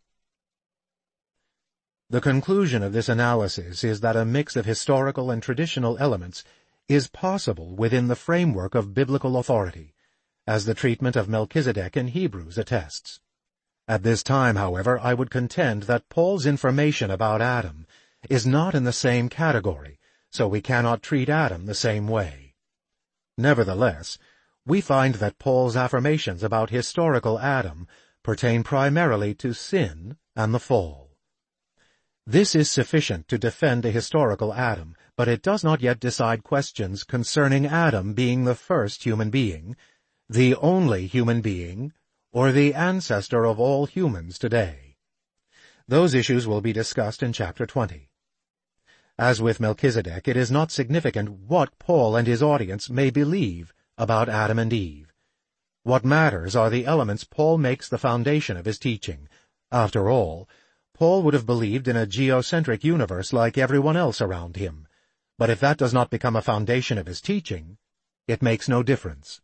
The conclusion of this analysis is that a mix of historical and traditional elements is possible within the framework of biblical authority, as the treatment of Melchizedek in Hebrews attests. At this time, however, I would contend that Paul's information about Adam is not in the same category, so we cannot treat Adam the same way. Nevertheless, we find that Paul's affirmations about historical Adam pertain primarily to sin and the fall. This is sufficient to defend a historical Adam, but it does not yet decide questions concerning Adam being the first human being, the only human being, or the ancestor of all humans today. Those issues will be discussed in chapter twenty. As with Melchizedek, it is not significant what Paul and his audience may believe about Adam and Eve. What matters are the elements Paul makes the foundation of his teaching. After all, Paul would have believed in a geocentric universe like everyone else around him, but if that does not become a foundation of his teaching, it makes no difference.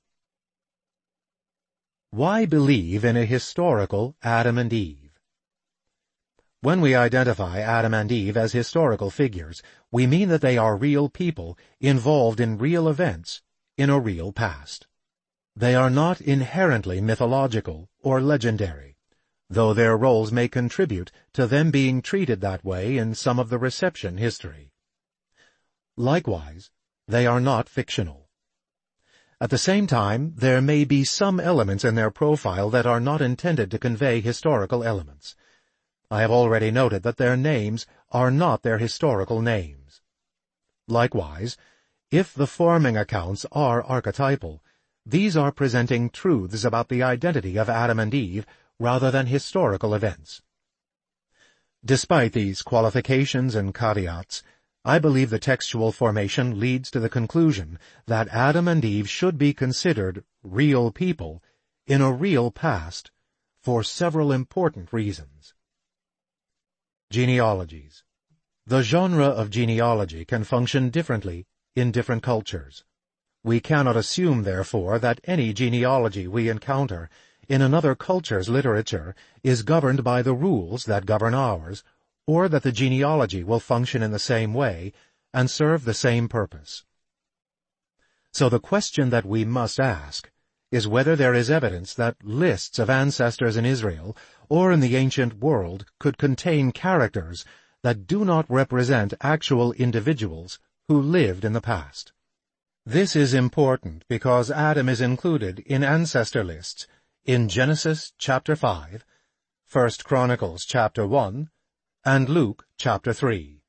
Why believe in a historical Adam and Eve? When we identify Adam and Eve as historical figures, we mean that they are real people involved in real events in a real past. They are not inherently mythological or legendary, though their roles may contribute to them being treated that way in some of the reception history. Likewise, they are not fictional. At the same time, there may be some elements in their profile that are not intended to convey historical elements. I have already noted that their names are not their historical names. Likewise, if the forming accounts are archetypal, these are presenting truths about the identity of Adam and Eve rather than historical events. Despite these qualifications and caveats, I believe the textual formation leads to the conclusion that Adam and Eve should be considered real people in a real past for several important reasons. Genealogies. The genre of genealogy can function differently in different cultures. We cannot assume, therefore, that any genealogy we encounter in another culture's literature is governed by the rules that govern ours, or that the genealogy will function in the same way and serve the same purpose. So the question that we must ask is whether there is evidence that lists of ancestors in Israel or in the ancient world could contain characters that do not represent actual individuals who lived in the past. This is important because Adam is included in ancestor lists in Genesis chapter five, First Chronicles chapter one, and Luke chapter three.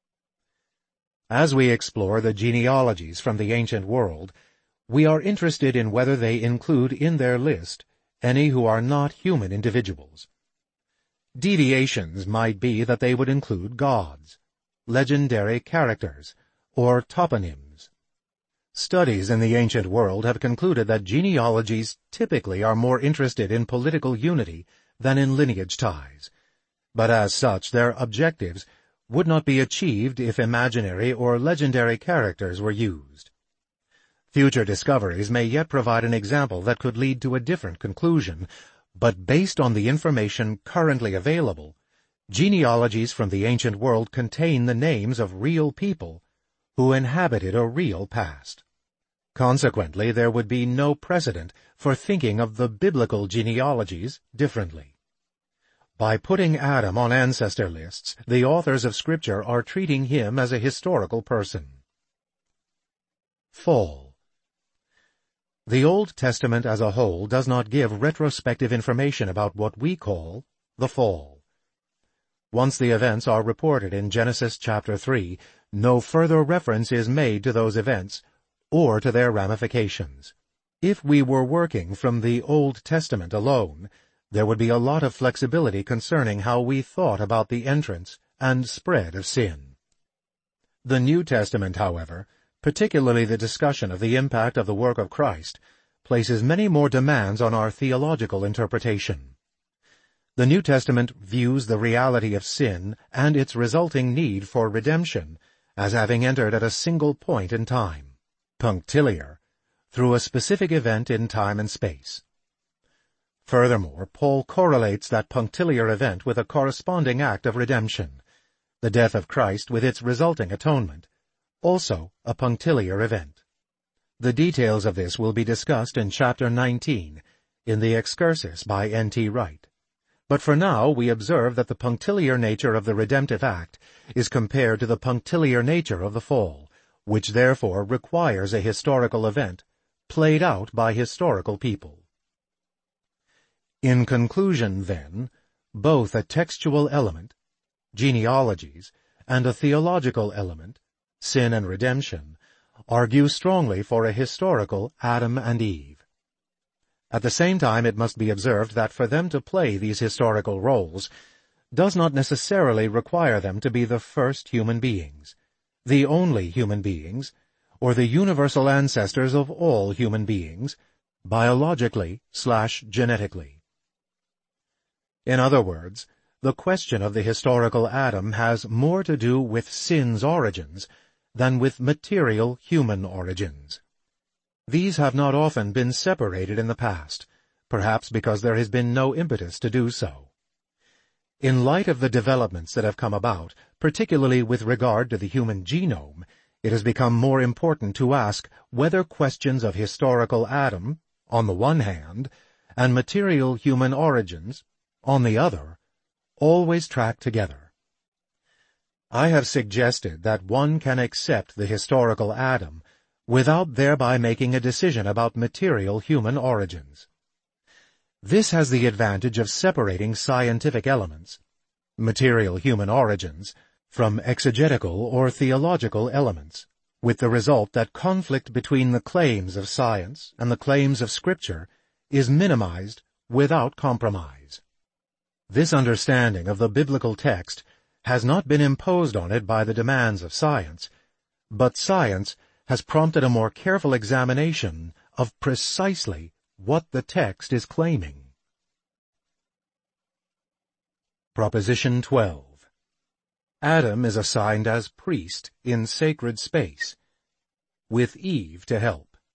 As we explore the genealogies from the ancient world, we are interested in whether they include in their list any who are not human individuals. Deviations might be that they would include gods, legendary characters, or toponyms. Studies in the ancient world have concluded that genealogies typically are more interested in political unity than in lineage ties, but as such their objectives would not be achieved if imaginary or legendary characters were used. Future discoveries may yet provide an example that could lead to a different conclusion, but based on the information currently available, genealogies from the ancient world contain the names of real people who inhabited a real past. Consequently, there would be no precedent for thinking of the biblical genealogies differently. By putting Adam on ancestor lists, the authors of Scripture are treating him as a historical person. Fall. The Old Testament as a whole does not give retrospective information about what we call the fall. Once the events are reported in Genesis chapter three, no further reference is made to those events or to their ramifications. If we were working from the Old Testament alone, there would be a lot of flexibility concerning how we thought about the entrance and spread of sin. The New Testament, however, particularly the discussion of the impact of the work of Christ, places many more demands on our theological interpretation. The New Testament views the reality of sin and its resulting need for redemption as having entered at a single point in time, punctiliar, through a specific event in time and space. Furthermore, Paul correlates that punctiliar event with a corresponding act of redemption, the death of Christ with its resulting atonement, also a punctiliar event. The details of this will be discussed in chapter nineteen, in the Excursus by N T Wright. But for now we observe that the punctiliar nature of the redemptive act is compared to the punctiliar nature of the fall, which therefore requires a historical event played out by historical people. In conclusion, then, both a textual element, genealogies, and a theological element, sin and redemption, argue strongly for a historical Adam and Eve. At the same time, it must be observed that for them to play these historical roles does not necessarily require them to be the first human beings, the only human beings, or the universal ancestors of all human beings, biologically slash genetically. In other words, the question of the historical Adam has more to do with sin's origins than with material human origins. These have not often been separated in the past, perhaps because there has been no impetus to do so. In light of the developments that have come about, particularly with regard to the human genome, it has become more important to ask whether questions of historical Adam, on the one hand, and material human origins, on the other, always track together. I have suggested that one can accept the historical Adam without thereby making a decision about material human origins. This has the advantage of separating scientific elements, material human origins, from exegetical or theological elements, with the result that conflict between the claims of science and the claims of Scripture is minimized without compromise. This understanding of the biblical text has not been imposed on it by the demands of science, but science has prompted a more careful examination of precisely what the text is claiming. Proposition twelve. Adam is assigned as priest in sacred space, with Eve to help.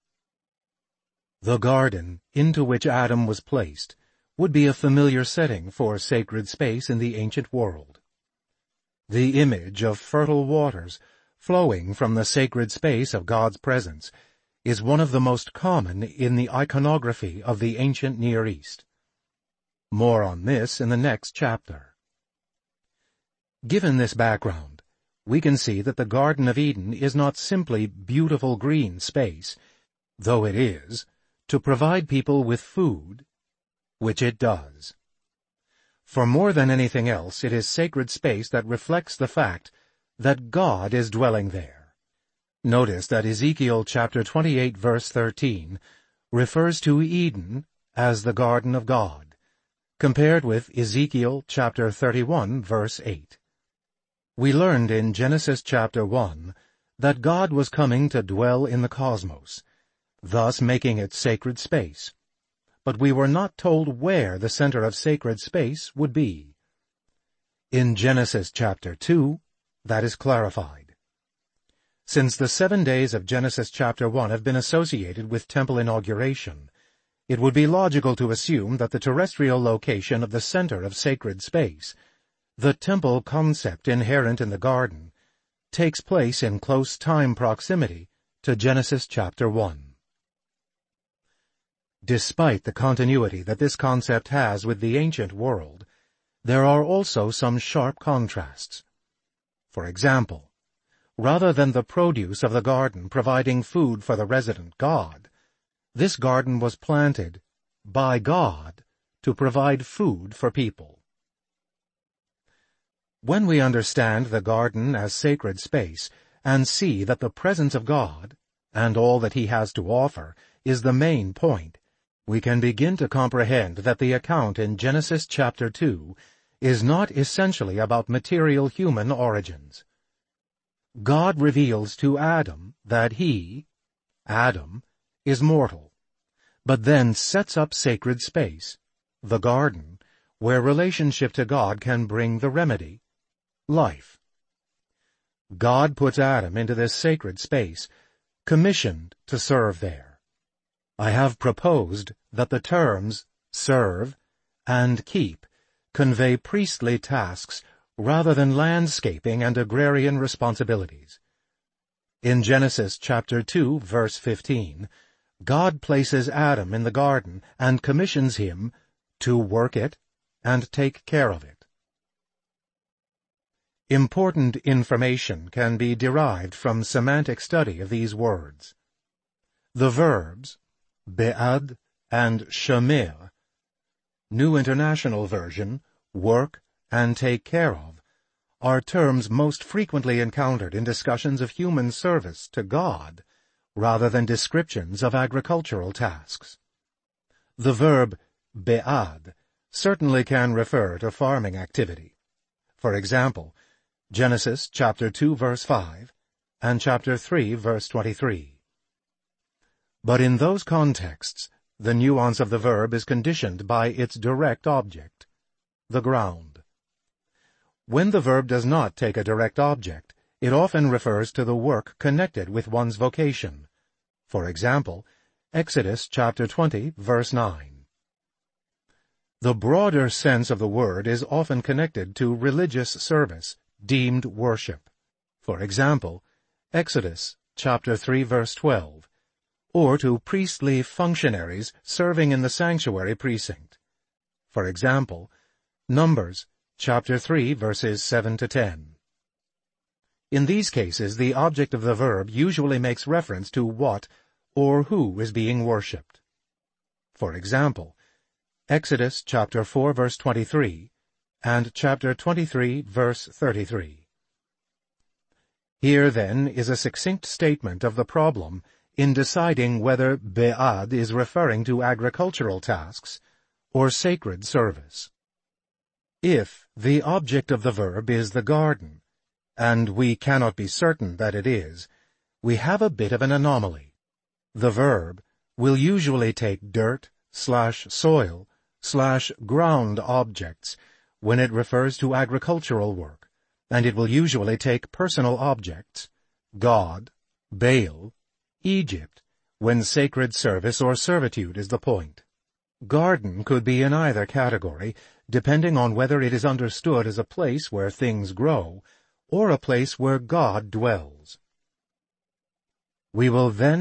The garden into which Adam was placed would be a familiar setting for sacred space in the ancient world. The image of fertile waters flowing from the sacred space of God's presence is one of the most common in the iconography of the ancient Near East. More on this in the next chapter. Given this background, we can see that the Garden of Eden is not simply beautiful green space, though it is, to provide people with food, which it does. For more than anything else, it is sacred space that reflects the fact that God is dwelling there. Notice that Ezekiel chapter twenty-eight verse thirteen refers to Eden as the garden of God, compared with Ezekiel chapter thirty-one verse eight. We learned in Genesis chapter one that God was coming to dwell in the cosmos, thus making it sacred space. But we were not told where the center of sacred space would be. In Genesis chapter two, that is clarified. Since the seven days of Genesis chapter one have been associated with temple inauguration, it would be logical to assume that the terrestrial location of the center of sacred space, the temple concept inherent in the garden, takes place in close time proximity to Genesis chapter one. Despite the continuity that this concept has with the ancient world, there are also some sharp contrasts. For example, rather than the produce of the garden providing food for the resident God, this garden was planted by God to provide food for people. When we understand the garden as sacred space and see that the presence of God, and all that he has to offer, is the main point, we can begin to comprehend that the account in Genesis chapter two is not essentially about material human origins. God reveals to Adam that he, Adam, is mortal, but then sets up sacred space, the garden, where relationship to God can bring the remedy, life. God puts Adam into this sacred space, commissioned to serve there. I have proposed that the terms serve and keep convey priestly tasks rather than landscaping and agrarian responsibilities. In Genesis chapter two verse fifteen, God places Adam in the garden and commissions him to work it and take care of it. Important information can be derived from semantic study of these words. The verbs be'ad and shamir, New International Version, work and take care of, are terms most frequently encountered in discussions of human service to God, rather than descriptions of agricultural tasks. The verb be'ad certainly can refer to farming activity. For example, Genesis chapter two verse five and chapter three verse twenty-three. But in those contexts, the nuance of the verb is conditioned by its direct object, the ground. When the verb does not take a direct object, it often refers to the work connected with one's vocation. For example, Exodus chapter twenty, verse nine. The broader sense of the word is often connected to religious service, deemed worship. For example, Exodus chapter three, verse twelve. Or to priestly functionaries serving in the sanctuary precinct. For example, Numbers chapter three verses seven to ten. In these cases, the object of the verb usually makes reference to what or who is being worshipped. For example, Exodus chapter four verse twenty-three and chapter twenty-three verse thirty-three. Here, then, is a succinct statement of the problem in deciding whether be'ad is referring to agricultural tasks or sacred service. If the object of the verb is the garden, and we cannot be certain that it is, we have a bit of an anomaly. The verb will usually take dirt slash soil slash ground objects when it refers to agricultural work, and it will usually take personal objects, God, Baal, Egypt, when sacred service or servitude is the point. Garden could be in either category, depending on whether it is understood as a place where things grow, or a place where God dwells. We will then